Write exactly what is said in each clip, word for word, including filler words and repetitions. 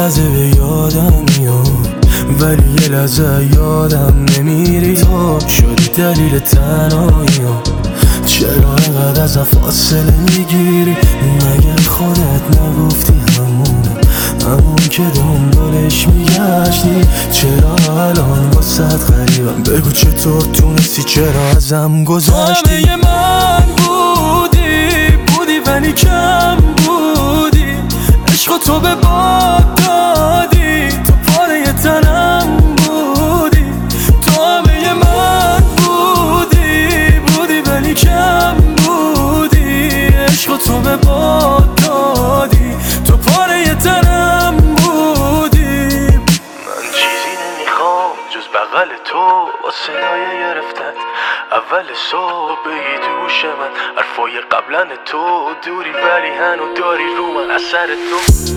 لحظه به یادم میاد، ولی یه لحظه یادم نمیری. تو شدی دلیل تنهایی‌ام، چرا اینقدر ازم فاصله میگیری؟ مگه خودت نگفتی همونم، همون که دنبالش میگشتی؟ چرا الان واسه غریبم؟ بگو چطور تونستی، چرا ازم گذشتی؟ همه من بودی بودی ولی کم بودی، عشق تو به باد دادی، تو پاره تنم بودی. تو همه من بودی بودی ولی کم بودی، عشق تو به باد دادی، تو پاره تنم بودی. من چیزی نمیخوام جز بغل تو با صدای گرفتت اول صبح بگی تو گوش من حرفای قبلن تو دوری، ولی هنو داری رو من اثر تو.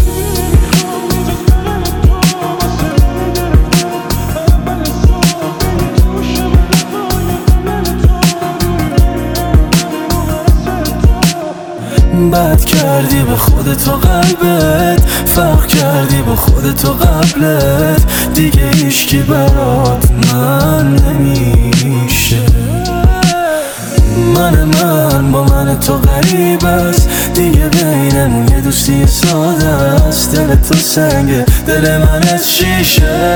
بد کردی به خودت و قلبت، فرق کردی با خودت و قبلت، دیگه هیچکی برات من نمیشه. من من با من تو غریب است، دیگه بینمون یه دوستی ساده است. دل تو سنگه، دل من از شیشه.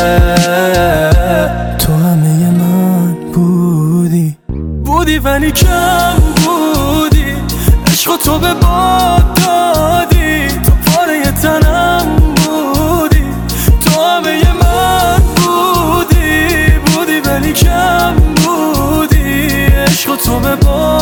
تو همه من بودی بودی ولی کم بودی، عشق تو به باد دادی، تو پاره تنم بودی. تو همه من بودی بودی ولی کم بودی، عشق تو به باد